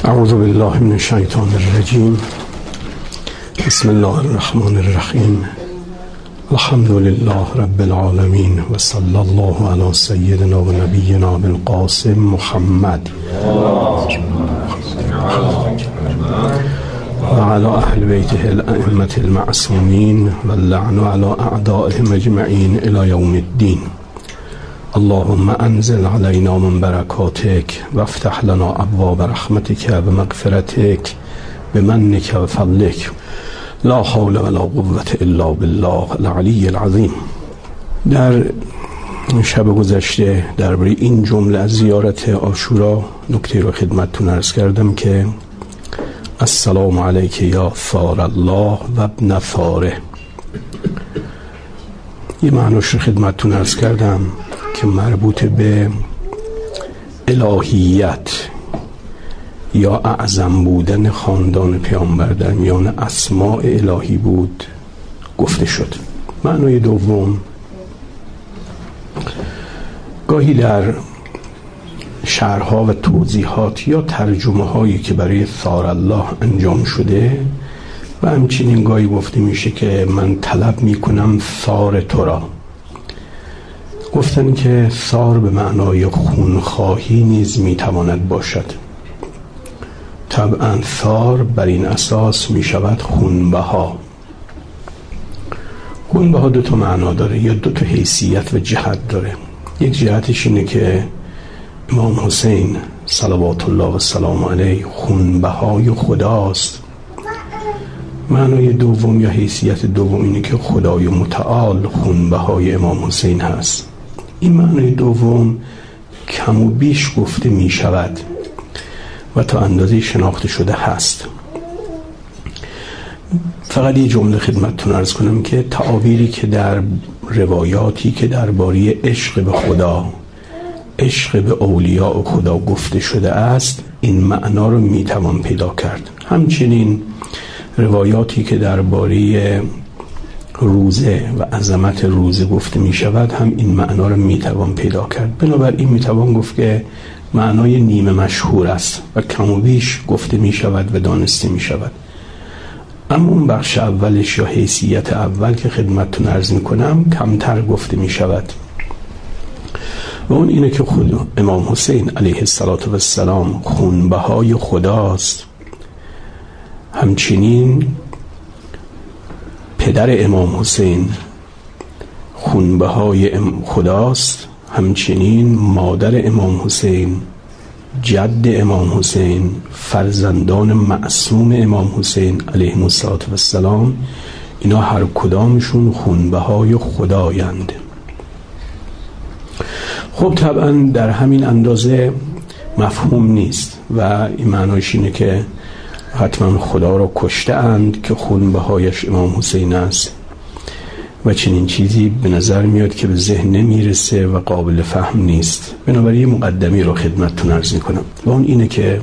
اعوذ بالله من الشیطان الرجیم. بسم الله الرحمن الرحیم. الحمد لله رب العالمین و صلی الله علی سیدنا و نبینا بالقاسم محمد و علی اهل بیته الائمة المعصومین و اللعن علی اعدائهم اجمعین الی یوم الدین. اللهم انزل علينا من بركاتك وافتح لنا ابواب رحمتك ومغفرتك بمنك وفضلك لا حول ولا قوة الا بالله العلی العظیم. در شب گذشته درباره این جمله از زیارت عاشورا نکته رو خدمتتون عرض کردم که السلام علیک یا ثار الله و ابن ثاره. یه معناش رو خدمتتون عرض کردم که مربوط به الهیت یا اعظم بودن خاندان پیامبر در میان اسماء الهی بود گفته شد. معنای دوم، گاهی در شرح‌ها و توضیحات یا ترجمه هایی که برای ثار الله انجام شده و همچنین گاهی گفته میشه که من طلب میکنم ثار تو را، گفتن که ثار به معنای خونخواهی نیز میتواند باشد. طبعا ثار بر این اساس میشود خونبها. خونبها دو تا معنا داره یا دو تا حیثیت و جهت داره. یک جهتش اینه که امام حسین صلوات الله و سلام علیه خونبهای خداست. معنای دوم یا حیثیت دوم اینه که خدای متعال خونبهای امام حسین هست. این معنای دوم کم و بیش گفته می شود و تا اندازه شناخته شده هست. فقط یه جمله خدمتتون عرض کنم که تعابیری که در روایاتی که درباره عشق به خدا، عشق به اولیاء خدا گفته شده است، این معنا رو می توان پیدا کرد. همچنین روایاتی که درباره روزه و عظمت روزه گفته می شود هم این معنا رو می توان پیدا کرد. بنابراین می توان گفت که معنای نیمه مشهور است و کم و بیش گفته می شود و دانسته می شود. اما اون بخش اولش یا حیثیت اول که خدمتتون عرض می کنم کمتر گفته می شود و اون اینه که خود امام حسین علیه السلام خونبهای خداست. همچنین پدر امام حسین خونبهای خداست. همچنین مادر امام حسین، جد امام حسین، فرزندان معصوم امام حسین علیه السلام، اینا هر کدامشون خونبهای خدایند. خب طبعا در همین اندازه مفهوم نیست و این معناش اینه که حتما خدا را کشته اند که خونبهایش امام حسین است و چنین چیزی به نظر میاد که به ذهن نمیرسه و قابل فهم نیست. بنابراین مقدمی رو خدمتتون عرض میکنم و اون اینه که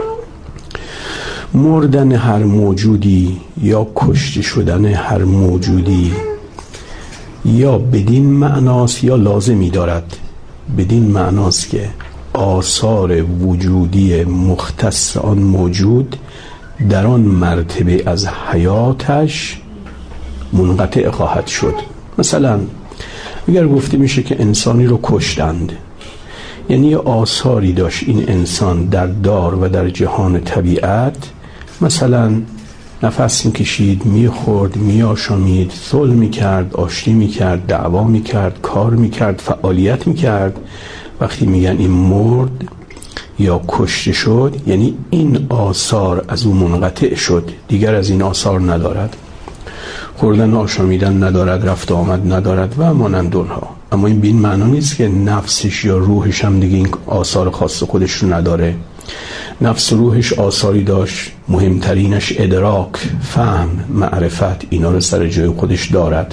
مردن هر موجودی یا کشته شدن هر موجودی یا بدین معناست یا لازمی دارد. بدین معناست که آثار وجودی مختص آن موجود در آن مرتبه از حیاتش منقطع خواهد شد. مثلا اگر گفته میشه که انسانی رو کشتند، یعنی آثاری داشت این انسان در دار و در جهان طبیعت، مثلا نفس میکشید، میخورد، میآشامید، صلح میکرد، آشتی میکرد، دعوا میکرد، کار میکرد، فعالیت میکرد. وقتی میگن این مرد یا کشته شد، یعنی این آثار از اون منقطع شد، دیگر از این آثار ندارد. خوردن آشامیدن ندارد، رفت آمد ندارد و مانند اونها. اما این بین معنا نیست که نفسش یا روحش هم دیگه این آثار خاص خودش رو نداره. نفس روحش آثاری داشت، مهمترینش ادراک، فهم، معرفت، اینا رو سر جای خودش دارد.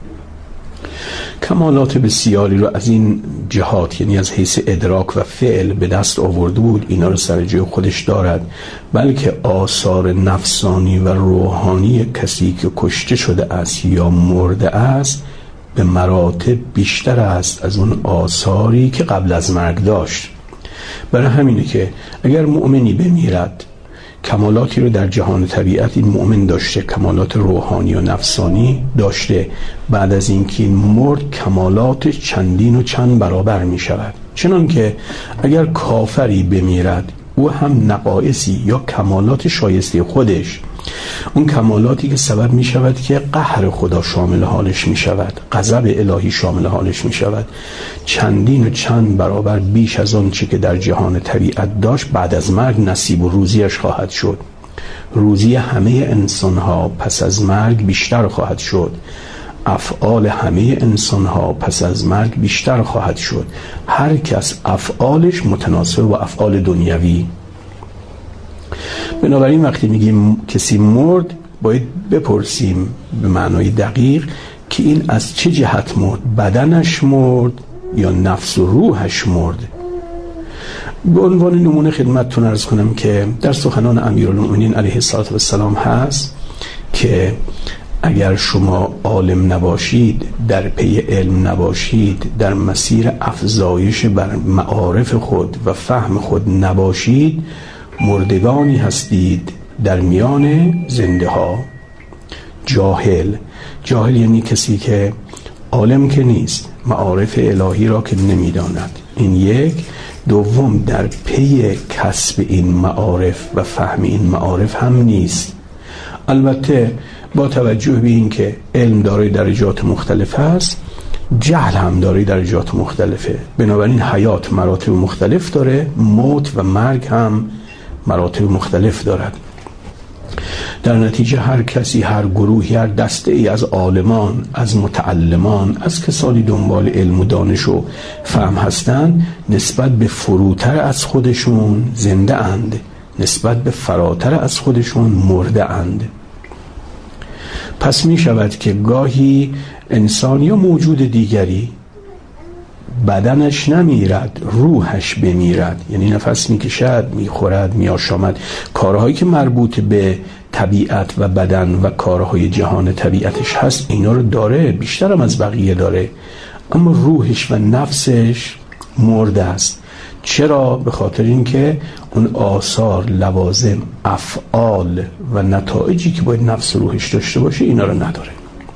کمالات بسیاری رو از این جهات، یعنی از حیث ادراک و فعل به دست آورده بود، اینا رو سر جای خودش دارد. بلکه آثار نفسانی و روحانی کسی که کشته شده است یا مرده است به مراتب بیشتر است از اون آثاری که قبل از مرگ داشت. برای همینه که اگر مؤمنی بمیرد کمالاتی رو در جهان طبیعت این مؤمن داشته، کمالات روحانی و نفسانی داشته. بعد از اینکه این مرد کمالات چندین و چند برابر می شود. چنان که اگر کافری بمیرد او هم نقایصی یا کمالات شایسته خودش، اون کمالاتی که سبب می شود که قهر خدا شامل حالش می شود، غضب الهی شامل حالش می شود، چندین و چند برابر بیش از آن چه که در جهان طبیعت داشت بعد از مرگ نصیب و روزیش خواهد شد. روزی همه انسان ها پس از مرگ بیشتر خواهد شد. افعال همه انسان ها پس از مرگ بیشتر خواهد شد. هر کس افعالش متناسب با افعال دنیوی. بنابراین وقتی میگیم کسی مرد باید بپرسیم به معنای دقیق که این از چه جهت مرد؟ بدنش مرد یا نفس و روحش مرد؟ به عنوان نمونه خدمتتون عرض کنم که در سخنان امیرالمومنین علیه السلام هست که اگر شما عالم نباشید، در پی علم نباشید، در مسیر افزایش بر معارف خود و فهم خود نباشید، مردگانی هستید در میان زنده ها. جاهل یعنی کسی که عالم که نیست، معارف الهی را که نمیداند. این یک. دوم، در پی کسب این معارف و فهم این معارف هم نیست. البته با توجه به این که علم دارای درجات مختلف است، جهل هم دارای درجات مختلفه. بنابراین حیات مراتب مختلف داره، موت و مرگ هم مراتب مختلف دارد. در نتیجه هر کسی، هر گروهی، هر دسته ای از عالمان، از متعلمان، از کسانی دنبال علم و دانش و فهم هستند، نسبت به فروتر از خودشون زنده اند، نسبت به فراتر از خودشون مرده اند. پس می شود که گاهی انسان یا موجود دیگری بدنش نمیرد، روحش بمیرد، یعنی نفس میکشد، میخورد، میآشامد، کارهایی که مربوط به طبیعت و بدن و کارهای جهان طبیعتش هست اینا رو داره، بیشتر هم از بقیه داره، اما روحش و نفسش مرده است. چرا؟ به خاطر اینکه اون آثار، لوازم، افعال و نتایجی که باید نفس روحش داشته باشه اینا رو نداره.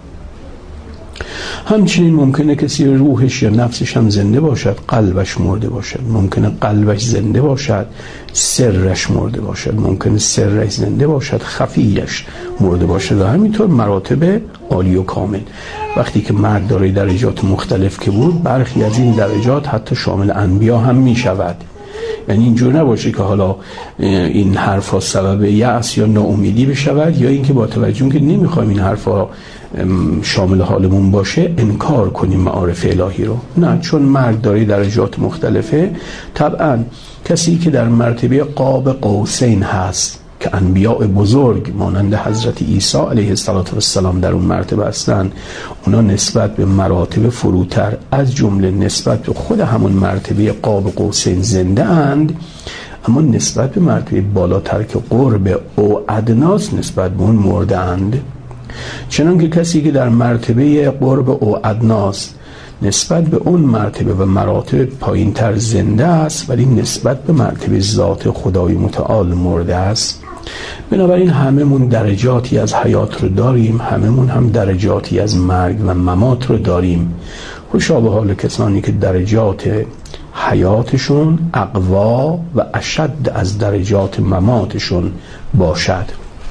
همچنین ممکنه کسی روحش یا نفسش هم زنده باشد، قلبش مرده باشد. ممکنه قلبش زنده باشد، سرش مرده باشد. ممکنه سرش زنده باشد، خفیش مرده باشد. و همینطور مراتب عالی و کامل. وقتی که مرگ داره درجات مختلف که بود، برخی از این درجات حتی شامل انبیا هم می شود. یعنی اینجور نباشه که حالا این حرفا سبب یأس یا ناامیدی بشود، یا اینکه با توجه که نمیخوایم این حرفا شامل حالمون باشه انکار کنیم معارف الهی رو. نه، چون مرگ داره درجات مختلفه. طبعا کسی که در مرتبه قاب قوسین هست که انبیاء بزرگ مانند حضرت عیسی علیه السلام در اون مرتبه هستند، اونا نسبت به مراتب فروتر از جمله نسبت به خود همون مرتبه قاب قوسین زنده اند، اما نسبت به مرتبه بالاتر که قرب او ادناس نسبت به اون مرده اند. چنانکه کسی که در مرتبه قرب او ادناس نسبت به اون مرتبه و مراتب پایینتر زنده است، ولی نسبت به مرتبه ذات خدای متعال مرده است. بنابراین هممون درجاتی از حیات رو داریم، هممون هم درجاتی از مرگ و ممات رو داریم. خوشا به حال کسانی که درجات حیاتشون اقوا و اشد از درجات مماتشون باشد.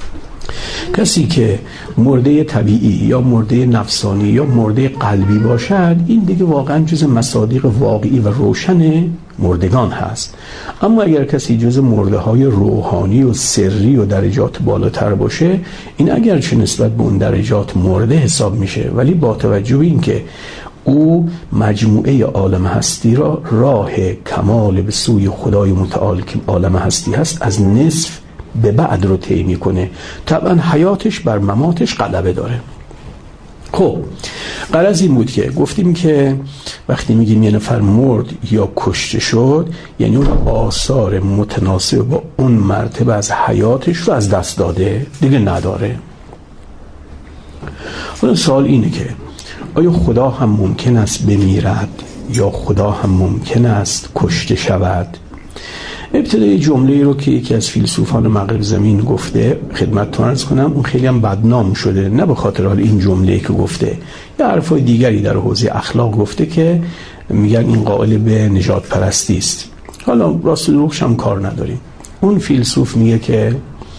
کسی که مرده طبیعی یا مرده نفسانی یا مرده قلبی باشد، این دیگه واقعا جز مصادیق واقعی و روشن مردگان هست. اما اگر کسی جز مرده های روحانی و سری و درجات بالاتر باشه، این اگرچه نسبت به اون درجات مرده حساب میشه، ولی با توجه به این که او مجموعه عالم هستی را راه کمال به سوی خدای متعال که عالم هستی هست از نصف به بعد رو طی میکنه، طبعا حیاتش بر مماتش غلبه داره. خب غرض این بود که گفتیم که وقتی میگیم یه نفر مرد یا کشته شد، یعنی اون آثار متناسب با اون مرتبه از حیاتش رو از دست داده، دیگه نداره. حالا سوال اینه که آیا خدا هم ممکن است بمیرد یا خدا هم ممکن است کشته شود؟ ابتدای جمله رو که یکی از فیلسوفان مغرب زمین گفته خدمتتون عرض کنم، اون خیلی هم بدنام شده، نه به خاطر حال این جمله‌ای که گفته، یه حرفای دیگری در حوزه اخلاق گفته که میگن این قائل به نژاد پرستی است. حالا راست و دروغش هم کار نداریم. اون فیلسوف میگه که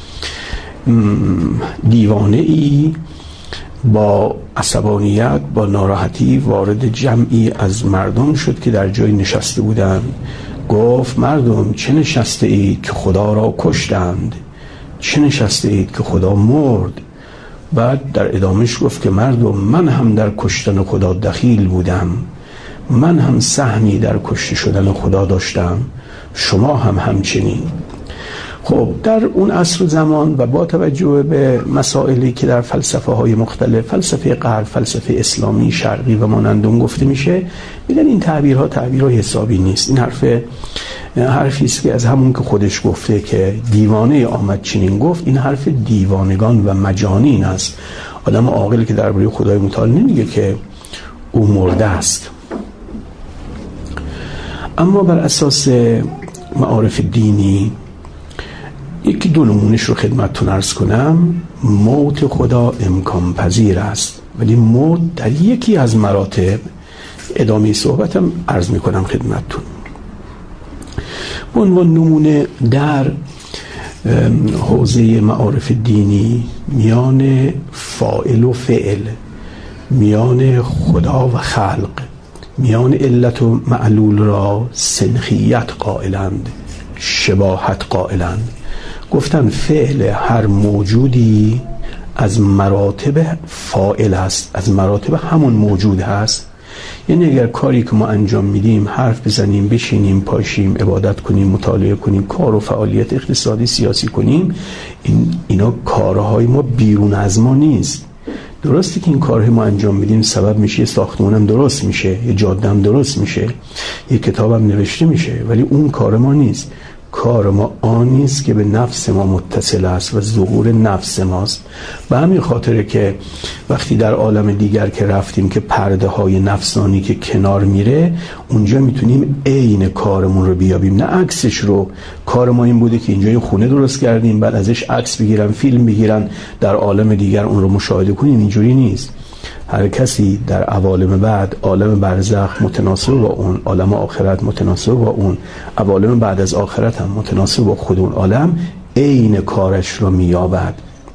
دیوانه ای با عصبانیت، با ناراحتی وارد جمعی از مردم شد که در جای نشسته بودند. گفت مردم چه نشسته اید که خدا را کشتند؟ چه نشسته اید که خدا مرد؟ بعد در ادامهش گفت که مردم من هم در کشتن خدا دخیل بودم، من هم سهمی در کشته شدن خدا داشتم، شما هم همچنین. خب در اون عصر و زمان و با توجه به مسائلی که در فلسفه های مختلف، فلسفه غرب، فلسفه اسلامی، شرقی و مانند اون گفته میشه، میگن این تعبیرها تعبیرهای حسابی نیست. این حرفی است که از همون که خودش گفته که دیوانه آمد چنین گفت، این حرف دیوانگان و مجانین است. آدم عاقل که درباره خدای متعال نمیگه که او مرده است. اما بر اساس معارف دینی یکی دو نمونش رو خدمتتون عرض کنم. موت خدا امکان پذیر است، ولی موت در یکی از مراتب، ادامه صحبتم عرض میکنم خدمتتون. به عنوان نمونه در حوزه معارف دینی میان فاعل و فعل، میان خدا و خلق، میان علت و معلول را سنخیت قائلند، شباهت قائلند. گفتن فعل هر موجودی از مراتب فاعل است، از مراتب همون موجود هست. یعنی اگر کاری که ما انجام میدیم، حرف بزنیم، بشینیم، پاشیم، عبادت کنیم، مطالعه کنیم، کار و فعالیت اقتصادی سیاسی کنیم، اینا کارهای ما بیرون از ما نیست. درسته که این کارهای ما انجام میدیم سبب میشه، ساختمونم درست میشه، یه جاده‌ام درست میشه، یه کتابم نوشته میشه، ولی اون کار ما نیست. کار ما آنی است که به نفس ما متصل است و ظهور نفس ماست. به همین خاطره که وقتی در عالم دیگر که رفتیم که پرده های نفسانی که کنار میره، اونجا میتونیم عین کارمون رو بیابیم، نه عکسش رو. کار ما این بوده که اینجا یه خونه درست کردیم، بعد ازش عکس بگیرن، فیلم بگیرن، در عالم دیگر اون رو مشاهده کنیم. اینجوری نیست. هر کسی در عوالم بعد، عالم برزخ متناسب با اون، عالم آخرت متناسب با اون، عوالم بعد از آخرت هم متناسب با خود اون عالم، عین کارش رو میابد.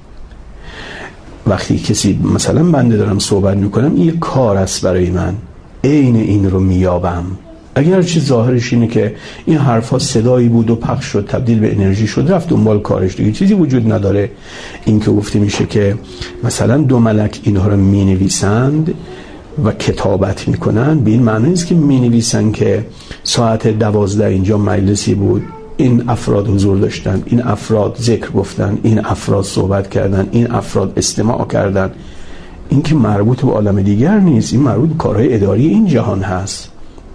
وقتی کسی مثلا بنده دارم صحبت میکنم، این کار است برای من، عین این رو میابم. اگر چه ظاهرش اینه که این حرفا صدایی بود و پخش شد، تبدیل به انرژی شد، رفت دنبال کارش، دیگه چیزی وجود نداره. این که گفته میشه که مثلا دو ملک اینها رو مینویسند و کتابت میکنن، به این معنی نیست که مینویسن که ساعت 12 اینجا مجلسی بود، این افراد حضور داشتن، این افراد ذکر گفتن، این افراد صحبت کردن، این افراد استماع کردن. این که مربوط به عالم دیگر نیست، این مربوط به کارهای اداری این جهان هست.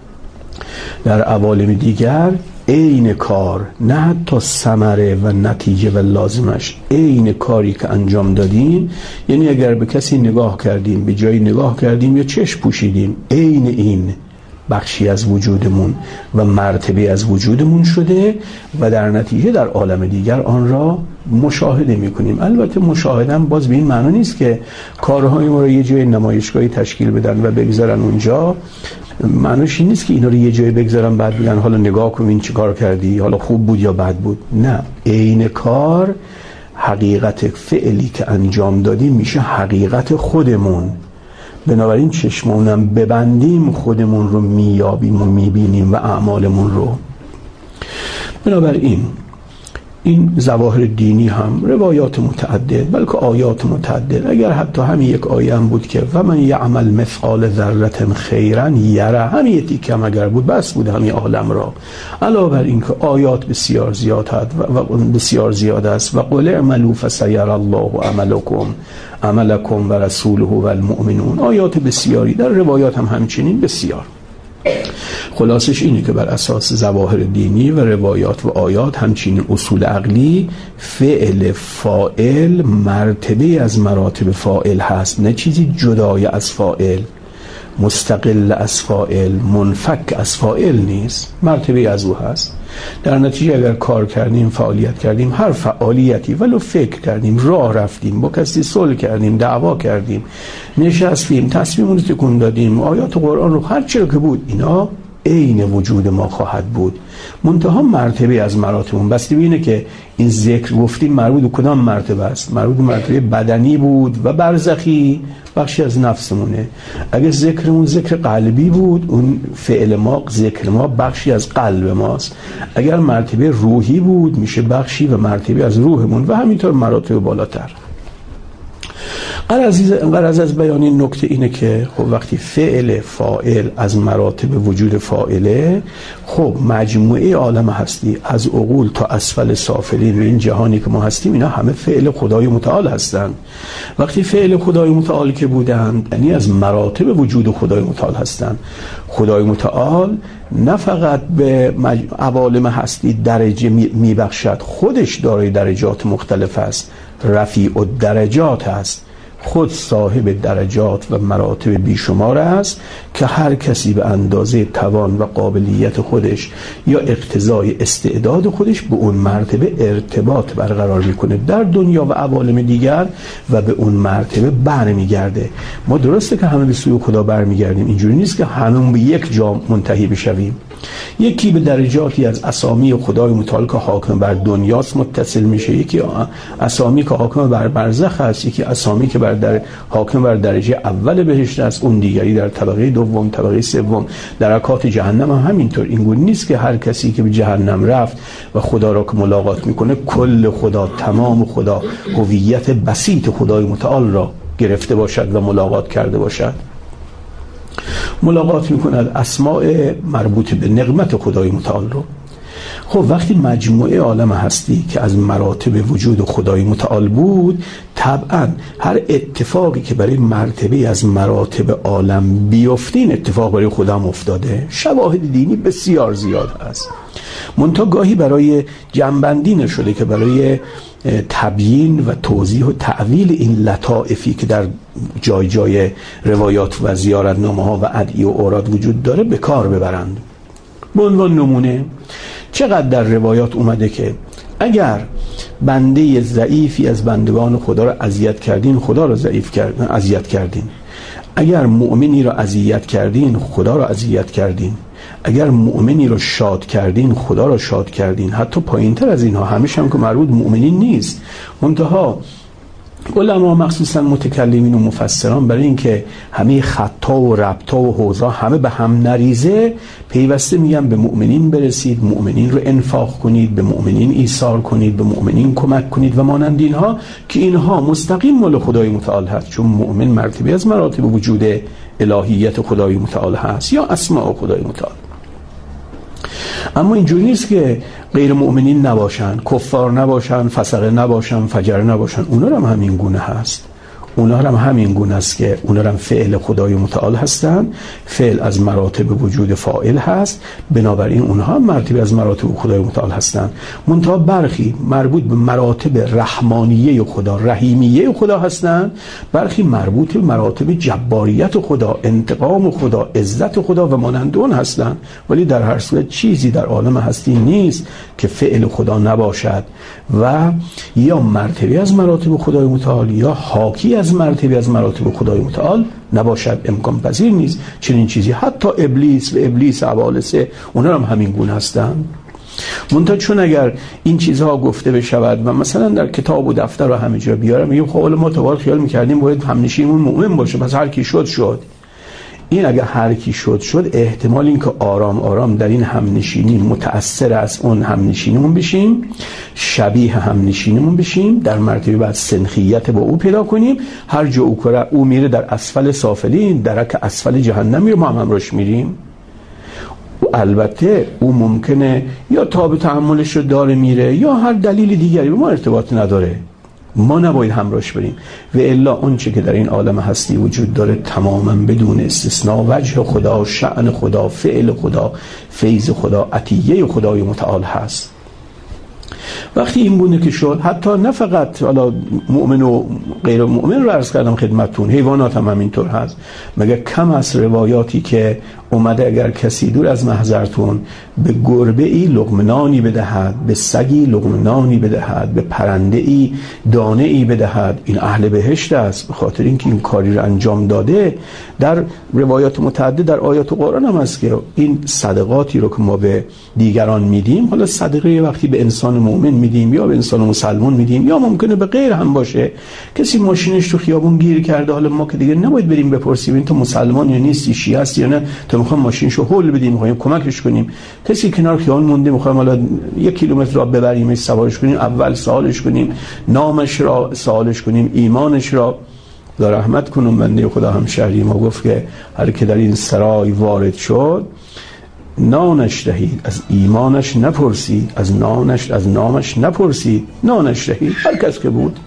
در عوالم دیگر عین کار، نه حتی ثمره و نتیجه و لازمش، عین کاری که انجام دادیم. یعنی اگر به کسی نگاه کردیم، به جایی نگاه کردیم یا چشم پوشیدیم، عین این بخشی از وجودمون و مرتبه از وجودمون شده و در نتیجه در عالم دیگر آن را مشاهده میکنیم. البته مشاهده هم باز به این معنی نیست که کارهای ما رو یه جای نمایشگاهی تشکیل بدن و بگذارن اونجا. معنیش این نیست که اینا رو یه جای بگذارن بعد بگن حالا نگاه کن این چی کار کردی، حالا خوب بود یا بد بود. نه، عین کار، حقیقت فعلی که انجام دادیم میشه حقیقت خودمون. بنابراین چشمونم ببندیم خودمون رو میابیم و میبینیم و اعمالمون رو. بنابراین این ظواهر دینی هم روایات متعدد، بلکه آیات متعدد. اگر حتی همین یک آیه هم بود که و من یعمل مثقال ذره خیرا یره، همین یک تیکم اگر بود بس بود همین عالم را. علاوه بر این که آیات بسیار زیاد هست و بسیار زیاد است. و قل اعملوا فسیر الله عملکم و رسوله و المؤمنون. آیات بسیاری، در روایات هم همچنین بسیار. خلاصش اینه که بر اساس ظواهر دینی و روایات و آیات، همچنین اصول عقلی، فعل فاعل مرتبه از مراتب فاعل هست، نه چیزی جدای از فاعل، مستقل از فاعل، منفک از فاعل نیست، مرتبه از او هست. در نتیجه اگر کار کردیم، فعالیت کردیم، هر فعالیتی ولو فکر کردیم، راه رفتیم، با کسی صلح کردیم، دعوا کردیم، نشستیم، تصمیمون رو تکون دادیم، آیات قرآن رو هر چی که بود، اینا عین وجود ما خواهد بود. منتها مرتبه از مراتبون بسته به اینه که این ذکر گفتیم مربوط به کدام مرتبه است. مربوط به مرتبه بدنی بود و برزخی، بخشی از نفسمونه. اگر ذکرمون ذکر قلبی بود، اون فعل ما، ذکر ما بخشی از قلب ماست. اگر مرتبه روحی بود، میشه بخشی و مرتبه از روحمون و همینطور مراتب بالاتر. غرض از بیان این نکته اینه که خب وقتی فعل فاعل از مراتب وجود فاعله، خب مجموعه عالم هستی از عقول تا اسفل سافلین و این جهانی که ما هستیم، اینا همه فعل خدای متعال هستند. وقتی فعل خدای متعال که بودند، یعنی از مراتب وجود خدای متعال هستند. خدای متعال نه فقط به عوالم هستی درجه میبخشد، خودش دارای درجات مختلف است، رفیع الدرجات است، خود صاحب درجات و مراتب بیشمار است که هر کسی به اندازه توان و قابلیت خودش یا اقتضای استعداد خودش به اون مرتبه ارتباط برقرار میکنه در دنیا و عوالم دیگر و به اون مرتبه برمیگرده. ما درسته که همه به سوی خدا برمیگردیم، اینجوری نیست که همون به یک جا منتهی بشویم. یکی به درجاتی از اسامی خدای متعال که حاکم بر دنیاست متصل میشه، یکی اسامی که حاکم بر برزخ است، یکی اسامی که حاکم بر درجه اول بهشت است، اون دیگری در طبقه دوم، طبقه سوم، درکات جهنم هم همینطور. این گونه نیست که هر کسی که به جهنم رفت و خدا را که ملاقات میکنه کل خدا، تمام خدا، هویت بسیط خدای متعال را گرفته باشد و ملاقات کرده باشد. ملاقات میکند اسماء مربوط به نقمت خدای متعال رو. خب وقتی مجموعه عالم هستی که از مراتب وجود خدای متعال بود، طبعا هر اتفاقی که برای مرتبه از مراتب عالم بیفته، این اتفاق برای خودم افتاده. شواهد دینی بسیار زیاد هست، منتها گاهی برای جنبندی نشده که برای تبیین و توضیح و تعویل این لطائفی که در جای جای روایات و زیارتنامه ها و ادعیه و اوراد وجود داره به کار ببرند. به عنوان نمونه چقدر در روایات اومده که اگر بنده ضعیفی از بندگان خدا را اذیت کردین، خدا را اذیت کردین. اگر مؤمنی را اذیت کردین، خدا را اذیت کردین. اگر مؤمنی را شاد کردین، خدا را شاد کردین. حتی پایینتر از اینها، همیشه هم که مربوط مؤمنین نیست، منتها علما مخصوصا متکلمین و مفسران برای اینکه همه خطا و ربطا و حوزا همه به هم نریزه، پیوسته میگن به مؤمنین برسید، مؤمنین رو انفاق کنید، به مؤمنین ایثار کنید، به مؤمنین کمک کنید و مانند اینها، که اینها مستقیم مال خدای متعال هست، چون مؤمن مرتبه از مراتب وجود الهیت خدای متعال هست یا اسماء خدای متعال. اما اینجوری نیست که غیر مؤمنین نباشن، کفار نباشن، فسقه نباشن، فجر نباشن. اونا هم همین گونه هست. اونا هم همین گونه است که اونا هم فعل خدای متعال هستن. فعل از مراتب وجود فاعل هست، بنابراین اونها هم مرتبه از مراتب خدای متعال هستن. منتها برخی مربوط به مراتب رحمانیه خدا، رحیمیه خدا هستن، برخی مربوط به مراتب جباریت خدا، انتقام خدا، عزت خدا و مانند اون هستن. ولی در هر صورت چیزی در عالم هستی نیست که فعل خدا نباشد و یا مرتبه از مراتب خدای متعال یا حاکی از مرتبه از مراتب خدای متعال نباشد. امکان پذیر نیست چنین چیزی. حتی ابلیس عوالسه اونا هم همین گونه هستند. منتها چون اگر این چیزها گفته بشود و مثلا در کتاب و دفتر رو همه جا بیارم، میگیم خب ما تا خیال میکردیم باید همنشینمون مؤمن باشه، پس هر کی شد. این اگه هر کی شد، احتمال این که آرام آرام در این همنشینی متأثر از اون همنشینمون بشیم، شبیه همنشینمون بشیم، در مرتبه بعد سنخیت با او پیدا کنیم. هر جا او میره در اسفل سافلین، درک اسفل جهنم میره، ما هم همراش میریم. و البته او ممکنه یا تاب تحملش رو داره میره یا هر دلیل دیگری به ما ارتباط نداره، ما نباید همراش بریم. و الا اون چه که در این عالم هستی وجود داره تماما بدون استثناء وجه خدا، شأن خدا، فعل خدا، فیض خدا، عطیه خدای متعال هست. وقتی این بونه که شد، حتی نه فقط حالا مؤمن و غیر مؤمن رو عرض کردم خدمتتون، حیوانات هم همینطور هست. مگه کم از روایاتی که اومده اگر کسی دور از محضرتون به گربه ای لقمنانی بدهد، به سگی لقمنانی بدهد، به پرنده ای دانه ای بدهد، این اهل بهشت است، به خاطر اینکه این کاری رو انجام داده. در روایات متعدد در آیات قرآن هم هست که این صدقاتی رو که ما به دیگران میدیم، حالا صدقه وقتی به انسان مؤمن میدیم یا به انسان مسلمان میدیم یا ممکنه به غیر هم باشه، کسی ماشینش تو خیابون گیر کرده، حالا ما که دیگه نباید بریم بپرسیم این تو مسلمان یا نیستی، شیعه است یا نه، تو میخوام ماشینشو هول بدیم، میخوایم کمکش کنیم. کسی کنار خیابون مونده، میخوایم حالا 1 کیلومتر راه ببریمش، سوارش کنیم، اول سوالش کنیم، نامش را سوالش کنیم، ایمانش را. خدا رحمت کنم بنده خدا همشهری ما گفت که هر که در این سرای وارد شد نانش دهید، از ایمانش نپرسید، از نامش نپرسید، نانش دهید. هر کس که بود.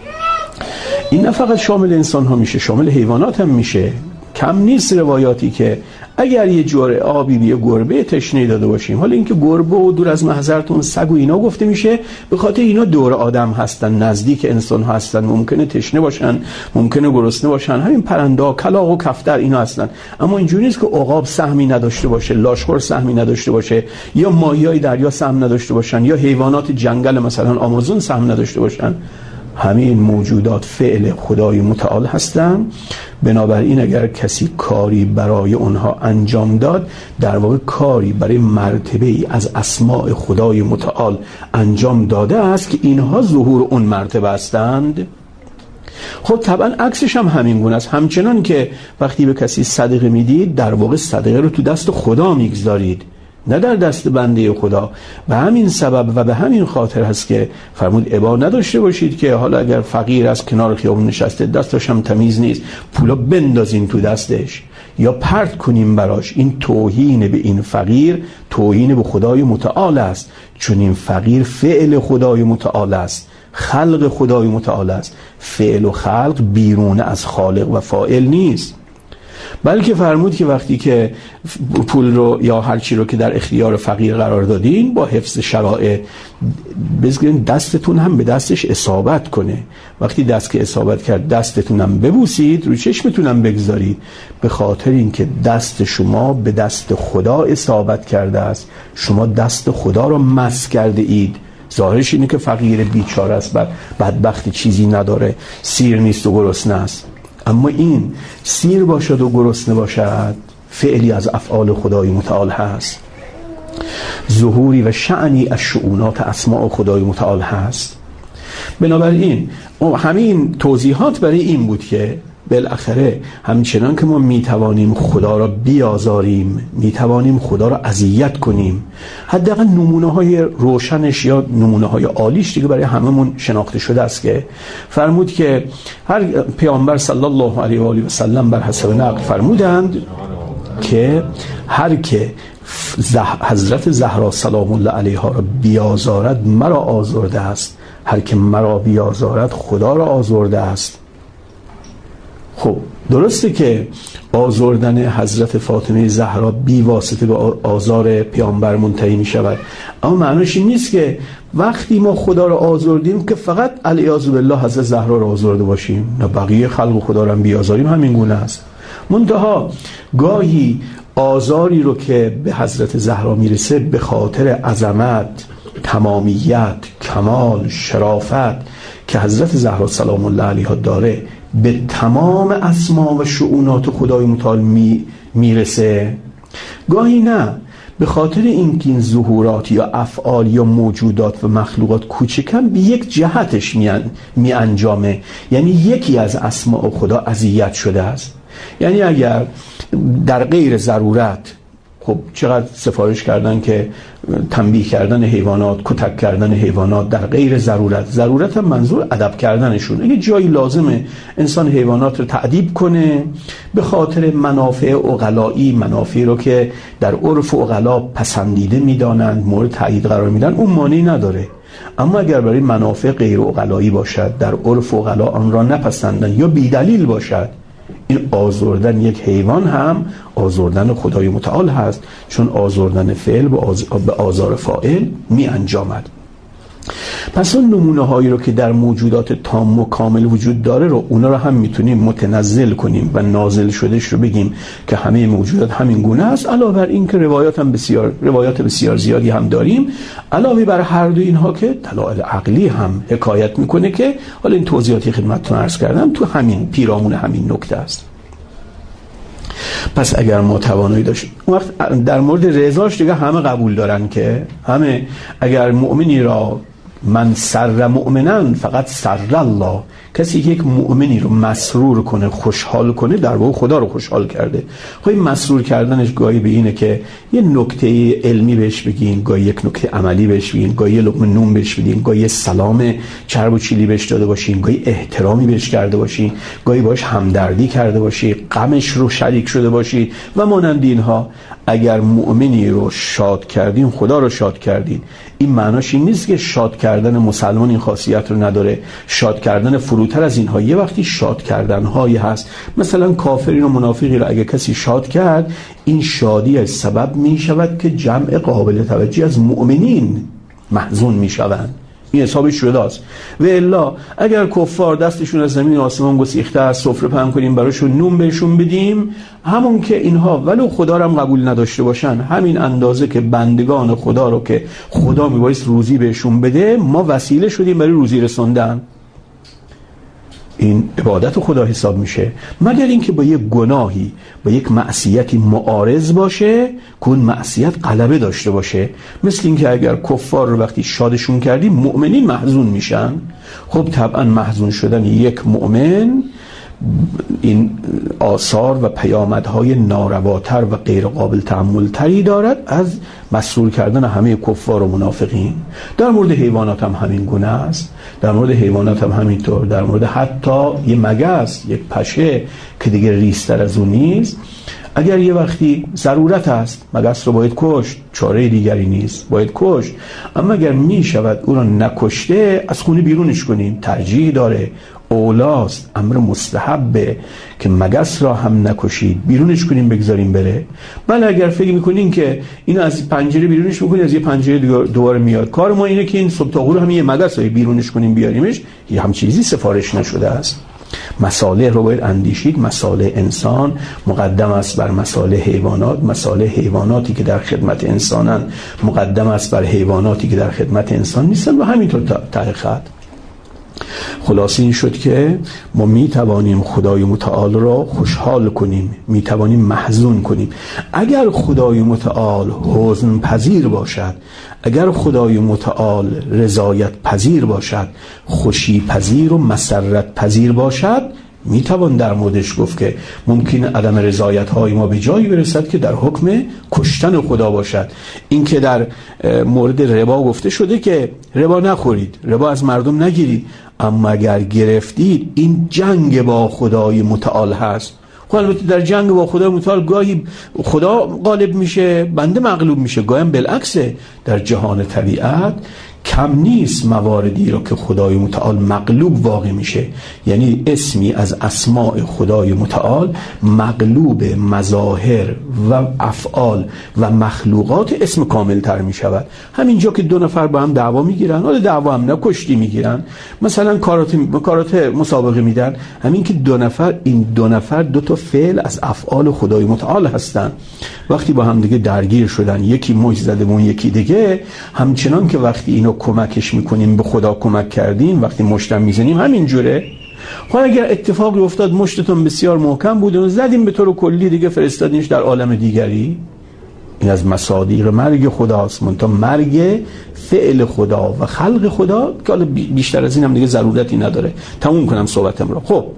این نه فقط شامل انسان ها میشه، شامل حیوانات هم میشه. کم نیست روایاتی که اگر یه جرعه آبی به گربه تشنه داده باشیم، حالا اینکه گربه و دور از محضرتون سگ و اینا گفته میشه به خاطر اینا دور آدم هستن، نزدیک انسان هستن، ممکنه تشنه باشن، ممکنه گرسنه باشن، همین پرنده، کلاغ و کفتر اینا هستن. اما اینجوری نیست که عقاب سهمی نداشته باشه، لاشخور سهمی نداشته باشه، یا ماهیای دریا سهم نداشته باشن، یا حیوانات جنگل مثلا آمازون سهم نداشته باشن. همین موجودات فعل خدای متعال هستند. بنابراین اگر کسی کاری برای اونها انجام داد، در واقع کاری برای مرتبه ای از اسماء خدای متعال انجام داده است که اینها ظهور اون مرتبه هستند. خب طبعا عکسش هم همین گونه است. همچنان که وقتی به کسی صدقه میدید، در واقع صدقه رو تو دست خدا میگذارید، نه در دست بنده خدا. به همین سبب و به همین خاطر هست که فرمود ابا نداشته باشید که حالا اگر فقیر از کنار خیابون نشسته، دستش هم تمیز نیست، پولا بندازین تو دستش یا پرت کنیم براش. این توهین به این فقیر، توهین به خدای متعال است، چون این فقیر فعل خدای متعال است، خلق خدای متعال است. فعل و خلق بیرون از خالق و فاعل نیست. بلکه فرمود که وقتی که پول رو یا هر چی رو که در اختیار فقیر قرار دادین، با حفظ شرایط بذارین دستتون هم به دستش اصابت کنه. وقتی دست که اصابت کرد، دستتون هم ببوسید، رو چشمتون هم بگذارید، به خاطر اینکه دست شما به دست خدا اصابت کرده است. شما دست خدا رو مس کرده اید. ظاهرش اینه که فقیر بیچاره است، بدبخت، چیزی نداره، سیر نیست و گرسنه است. اما این سیر باشد و گرسنه باشد، فعلی از افعال خدای متعال هست، ظهوری و شأنی از شؤونات اسماء خدای متعال هست. بنابراین همین توضیحات برای این بود که بالاخره همچنان که ما میتوانیم خدا را بیازاریم، میتوانیم خدا را اذیت کنیم، حداقل نمونه های روشنش یا نمونه های عالیش دیگه برای هممون شناخته شده است که فرمود که هر پیامبر صلی الله علیه و آله و سلم بر حسب نقل فرمودند که هر که حضرت زهرا سلام الله علیها را بیازارد مرا آزرده است، هر که مرا بیازارد خدا را آزرده است. خب درسته که آزردن حضرت فاطمه زهرا بی واسطه به آزار پیامبر منتهی می شود، اما معنیش این نیست که وقتی ما خدا را آزردیم که فقط علیاذ بالله حضرت زهرا را آزرده باشیم، نه بقیه خلق خدا را هم بیازاریم. همین گونه است. منتها گاهی آزاری رو که به حضرت زهرا میرسه به خاطر عظمت، تمامیت، کمال، شرافت که حضرت زهرا سلام الله علیها داره، به تمام اسما و شؤونات خدای متعال میرسه. گاهی نه، به خاطر اینکه این ظهورات یا افعال یا موجودات و مخلوقات کوچکن به یک جهتش می انجامه، یعنی یکی از اسماء خدا اذیت شده است. یعنی اگر در غیر ضرورت، خب چقدر سفارش کردن که تنبیه کردن حیوانات، کتک کردن حیوانات در غیر ضرورت هم منظور ادب کردنشون. اگه جایی لازمه انسان حیوانات رو تأدیب کنه به خاطر منافع عقلایی، منافعی رو که در عرف عقلا پسندیده میدانند، مورد تأیید قرار میدن، اون مانعی نداره. اما اگر برای منافع غیر عقلایی باشد، در عرف عقلا آن را نپسندن یا بیدلیل باشد، این آزردن یک حیوان هم آزردن خدای متعال هست، چون آزردن فعل به آزار فاعل می انجامد. پس اون نمونه هایی رو که در موجودات تام و کامل وجود داره رو اونا رو هم میتونیم متنزل کنیم و نازل شدهش رو بگیم که همه موجودات همین گونه است. علاوه بر این که روایات بسیار زیادی هم داریم علاوه بر هر دو اینها که دلایل عقلی هم حکایت میکنه که حالا این توضیحاتی خدمتتون عرض کردم تو همین پیرامون همین نکته است. پس اگر ما توانایی داشتیم اون وقت در مورد رضاش دیگه همه قبول دارن که همه اگر مؤمنی را من سر مؤمنن فقط سر الله، کسی که یک مؤمنی رو مسرور کنه خوشحال کنه در واقع خدا رو خوشحال کرده. خب این مسرور کردنش گاهی به اینه که یه نکته علمی بهش بگین، گاهی یک نکته عملی بهش بگین، گاهی یه لقمه نون بهش بدین، گاهی سلام چرب و چیلی بهش داده باشین، گاهی احترامی بهش کرده باشین، گاهی باش همدردی کرده باشی، غمش رو شریک شده باشی و مانند اینها. اگر مؤمنی رو شاد کردین خدا رو شاد کردین. این معناش این نیست که شاد کردن مسلمان این خاصیت رو نداره، شاد کردن فروتر از اینها. یه وقتی شاد کردن هایی هست، مثلا کافرین و منافقی رو اگه کسی شاد کرد این شادی از سبب می شود که جمع قابل توجهی از مؤمنین محزون می شوند. این حسابش شده است. و الا اگر کفار دستشون از زمین آسمان گسیخته است سفره پهن کنیم براشون نون بهشون بدیم، همون که اینها ولو خدا رو هم قبول نداشته باشن همین اندازه که بندگان خدا رو که خدا میبایست روزی بهشون بده ما وسیله شدیم برای روزی رسوندن، این عبادت خدا حساب میشه. مگر اینکه با یک گناهی با یک معصیتی معارض باشه که اون معصیت غلبه داشته باشه، مثل اینکه اگر کفار رو وقتی شادشون کردیم مؤمنین محزون میشن. خب طبعا محزون شدن یک مؤمن این آثار و پیامدهای نارواتر و غیر قابل تحمل تری دارد از مسرور کردن همه کفار و منافقین. در مورد حیوانات هم همین گونه است، در مورد حیوانات هم همینطور، در مورد حتی یه مگس، یک پشه که دیگه ریستر از اون نیست، اگر یه وقتی ضرورت است مگس رو باید کشت، چاره دیگری نیست، باید کشت. اما اگر می شود او را نکشته از خونه بیرونش کنیم، ترجیح داره، اولاست، امر مستحبه که مگس را هم نکشید، بیرونش کنیم بگذاریم بره. بله اگر فکر میکنین که اینو از پنجره بیرونش میکنید از یه پنجره دوباره میاد، کار ما اینه که این صبح تا غروب هم یه مگس رو بیرونش کنیم بیاریمش، یه هم چیزی سفارش نشده است. مصالح رو باید اندیشید. مصالح انسان مقدم است بر مصالح حیوانات، مصالح حیواناتی که در خدمت انسانن مقدم است بر حیواناتی که در خدمت انسان نیستن و همینطور ته خط. خلاصه این شد که ما می توانیم خدای متعال را خوشحال کنیم، می توانیم محزون کنیم. اگر خدای متعال حزن پذیر باشد، اگر خدای متعال رضایت پذیر باشد، خوشی پذیر و مسرت پذیر باشد، می توان در موردش گفت که ممکن عدم رضایت های ما به جایی برسد که در حکم کشتن خدا باشد. این که در مورد ربا گفته شده که ربا نخورید، ربا از مردم نگیرید، اما اگر گرفتید این جنگ با خدای متعال هست. خب البته در جنگ با خدای متعال گاهی خدا غالب میشه بنده مغلوب میشه، گاهی هم بالعکسه. در جهان طبیعت کم نیست مواردی رو که خدای متعال مغلوب واقع میشه، یعنی اسمی از اسماء خدای متعال مغلوب مظاهر و افعال و مخلوقات اسم کامل تر میشود. همینجا که دو نفر با هم دعوا میگیرن، حالا دعوا هم نه کشتی میگیرن، مثلا کاراته مسابقه میدن، همین که این دو نفر دو تا فعل از افعال خدای متعال هستن، وقتی با هم دیگه درگیر شدن، یکی مشت زده اون یکی دیگه، همچنان که وقتی اینو کمکش میکنیم به خدا کمک کردیم، وقتی مشتم میزنیم همین جوره. خب اگر اتفاقی افتاد مشتتون بسیار محکم بود و زدیم به طور کلی دیگه فرستادینش در عالم دیگری، این از مصادیق مرگ خداست. منتها مرگ فعل خدا و خلق خدا که حالا بیشتر از این هم دیگه ضرورتی نداره. تموم کنم صحبتم رو. خب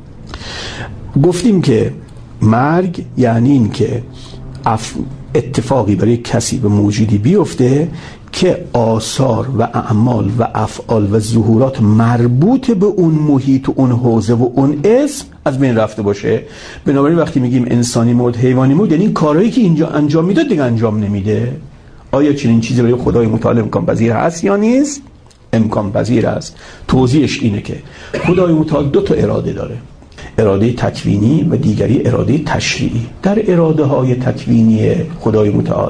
گفتیم که مرگ یعنی این که اتفاقی برای کسی به موجودی بیفته که آثار و اعمال و افعال و ظهورات مربوط به اون محیط و اون حوزه و اون اسم از بین رفته باشه. بنابراین وقتی میگیم انسانی مرد حیوانی مرد، یعنی این کارهایی که اینجا انجام میداد دیگه انجام نمیده. آیا چنین چیزی برای خدای متعال امکان پذیر هست یا نیست؟ امکان پذیر است. توضیحش اینه که خدای متعال دو تا اراده داره، اراده تکوینی و دیگری اراده تشریعی. در اراده های تکوینی خدای متعال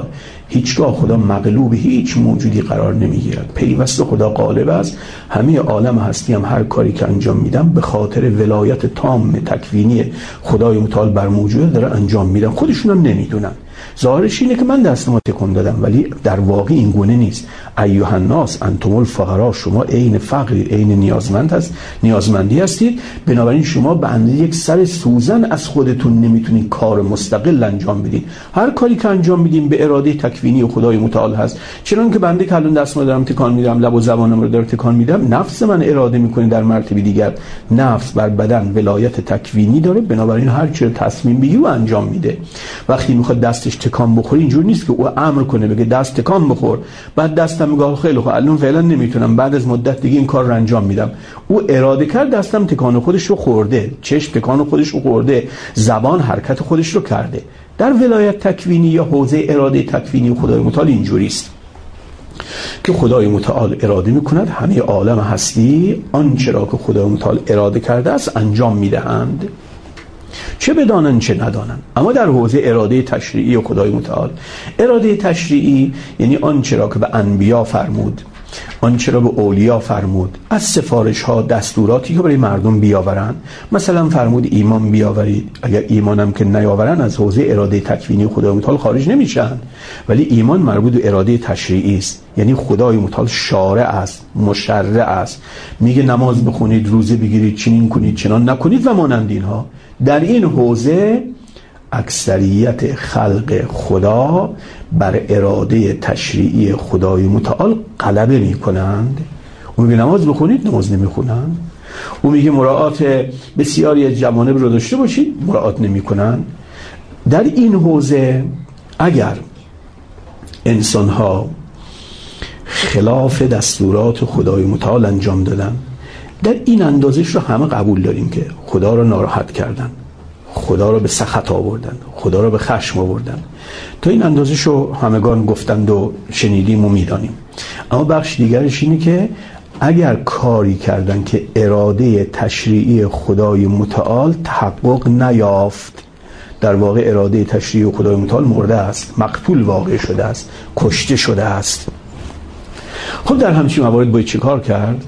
هیچگاه خدا مغلوب هیچ موجودی قرار نمیگیرد. پیوسته خدا غالب است. همه عالم هستی هم هر کاری که انجام میدن به خاطر ولایت تام تکوینی خدای متعال بر موجود داره انجام میدن، خودشون هم نمیدونن. ظاهرش اینه که من دستمو تکون دادم، ولی در واقع این گونه نیست. ایها الناس انتم الفقراء، شما عین فقری، عین نیازمندی هستید. بنابراین شما به اندازه یک سر سوزن از خودتون نمیتونید کار مستقل انجام بدید. هر کاری که انجام میدیم به اراده تکوینی خدای متعال هست. چون که بنده که الان دستمو دارم تکان میدم، لب و زبانم رو دارم تکان میدم، نفس من اراده میکنه در مرتبه دیگر. نفس بر بدن ولایت تکوینی داره، بنابراین هر چی تصمیم بگیره و انجام میده. وقتی میخواد دستش تکان بخوره اینجوری نیست که او امر کنه بگه دست تکان بخور، بعد دستم میگه خیلی خوب الان فعلا نمیتونم، بعد از مدت دیگه این کار رو انجام میدم. او اراده کرد، دستم تکان خودش رو خورده، چشم تکان خودش رو خورده، زبان حرکت خودش رو کرده. در ولایت تکوینی یا حوزه اراده تکوینی خدای متعال اینجوری است که خدای متعال اراده میکند همه عالم هستی آنچه را که خدای متعال اراده کرده است انجام میدهند، چه بدانن چه ندانن. اما در حوزه اراده تشریعی خدای متعال، اراده تشریعی یعنی آنچه را که به انبیا فرمود، آنچه را به اولیا فرمود، از سفارش ها دستوراتی که برای مردم بیاورن. مثلا فرمود ایمان بیاورید، اگر ایمانم که نیاورن از حوزه اراده تکوینی خدای متعال خارج نمیشن. ولی ایمان مربوط به اراده تشریعی است، یعنی خدای متعال شارع است، مشرع است، میگه نماز بخونید، روزه بگیرید، چنین کنید، چنان نکنید و مانند اینها. در این حوزه اکثریت خلق خدا بر اراده تشریعی خدای متعال غلبه میکنند. او میگه نماز بخونید، نماز نمیخونن. او میگه مراعات بسیاری از جوانب رو داشته باشید، مراعات نمیکنن. در این حوزه اگر انسانها خلاف دستورات خدای متعال انجام دادن، در این اندازش رو همه قبول داریم که خدا رو ناراحت کردن، خدا رو به سخط آوردن، خدا رو به خشم آوردن. تا این اندازش رو همگان گفتند و شنیدیم و میدانیم. اما بخش دیگرش اینه که اگر کاری کردن که اراده تشریعی خدای متعال تحقق نیافت، در واقع اراده تشریعی خدای متعال مرده است، مقتول واقع شده است، کشته شده است. خب در همچین موارد باید چه کار کرد؟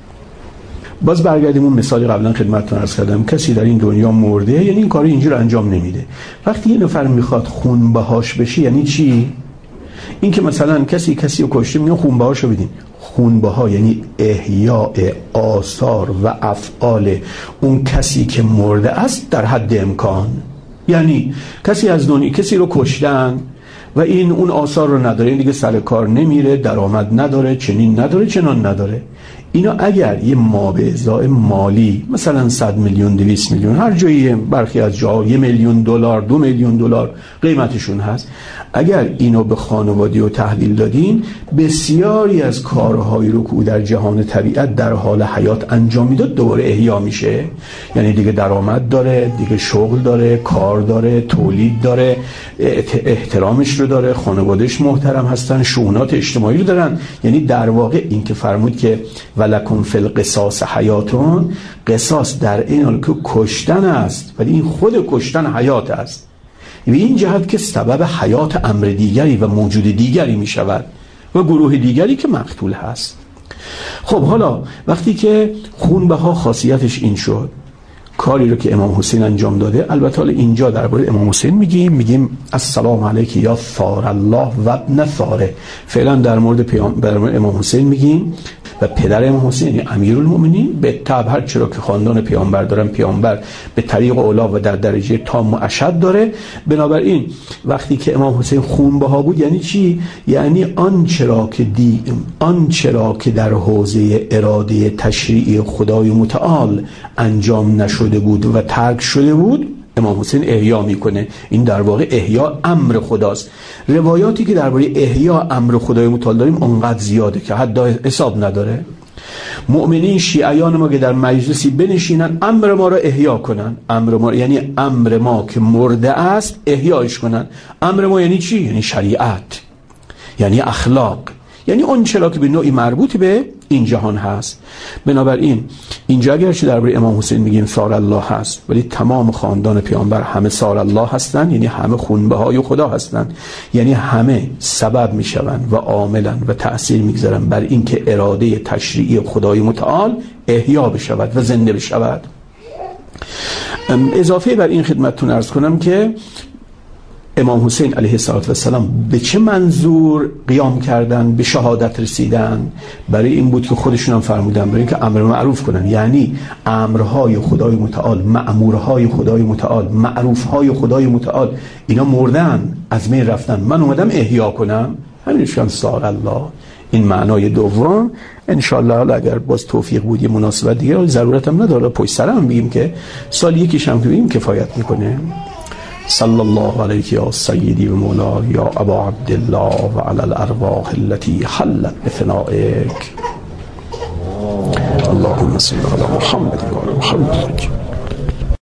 باز برگردیم اون مثال قبلا خدمتتون عرض کردم، کسی در این دنیا مرده، یعنی این کارو اینجوری انجام نمیده. وقتی یه نفر میخواد خونبهاش بشه یعنی چی؟ این که مثلا کسی رو کشته میگن خونبهاشو بدین. خونبها یعنی احیاء آثار و افعال اون کسی که مرده است در حد امکان. یعنی کسی از دنیا کسی رو کشتن و این اون آثار رو نداره، این دیگه سر کار نمیره، درآمد نداره، چنین نداره، چنان نداره. اینا اگر یه مابعضاء مالی مثلا 100 میلیون 200 میلیون هر جایی، برخی از جاها 1 میلیون دلار 2 میلیون دلار قیمتشون هست، اگر اینو به خانوادی و تحویل دادین، بسیاری از کارهایی رو که او در جهان طبیعت در حال حیات انجام میداد دوباره احیا میشه. یعنی دیگه درآمد داره، دیگه شغل داره، کار داره، تولید داره، احترامش رو داره، خانوادهش محترم هستن، شؤونات اجتماعی رو دارن. یعنی در واقع این که فرمود که ولکم فی القصاص حیاتون، قصاص در این حال که کشتن است، ولی این خود کشتن حیات است. و این جهت که سبب حیات امر دیگری و موجود دیگری می شود و گروه دیگری که مقتول هست. خب حالا وقتی که خونبها خاصیتش این شد، کاری رو که امام حسین انجام داده، البته حالا اینجا درباره امام حسین میگیم السلام علیک یا ثار الله و ابن ثاره. فعلا در مورد امام حسین میگیم و پدر امام حسین یعنی امیرالمومنین. به تبع هر چرا که خاندان پیامبر دارن، پیامبر به طریق اولا و در درجه تام و اشد داره. بنابراین وقتی که امام حسین خونبها بود یعنی چی؟ یعنی آنچه را که در حوزه اراده تشریعی خدای متعال انجام نشده بود و ترک شده بود، امام حسین احیا میکنه. این در واقع احیا امر خداست. روایاتی که درباره احیا امر خدای متعال داریم اونقدر زیاده که حد حساب نداره. مؤمنین شیعیان ما که در مجلسی بنشینن امر ما را احیا کنن، امر ما یعنی امر ما که مرده است احیاش کنن. امر ما یعنی چی؟ یعنی شریعت، یعنی اخلاق، یعنی اون چرا که به نوعی مربوط به این جهان هست. بنابراین اینجا اگرچه درباره امام حسین میگیم سار الله هست، ولی تمام خاندان پیامبر همه سار الله هستن، یعنی همه خونبه های خدا هستن، یعنی همه سبب میشون و عاملن و تأثیر میگذارن بر اینکه اراده تشریعی خدای متعال احیا بشود و زنده بشود. اضافه بر این خدمتتون عرض کنم که امام حسین علیه السلام به چه منظور قیام کردن، به شهادت رسیدن؟ برای این بود که خودشون هم فرمودن برای اینکه امر معروف کنن، یعنی امرهای خدای متعال، مأمورهای خدای متعال، معروفهای خدای متعال اینا مردن، از بین رفتن، من اومدم احیا کنم، همینشون سار الله. این معنای دوم. انشالله اگر باز توفیق بود یه مناسبت دیگه، ضرورت هم نداره پشت سرم بگیم که سال یکیش هم که بگیم کفایت میکنه. صلی الله علیک یا سیدی و مولا یا ابا عبدالله و علی الارواح التي حلت بفنائک. اللهم صل علی محمد و علی محمد.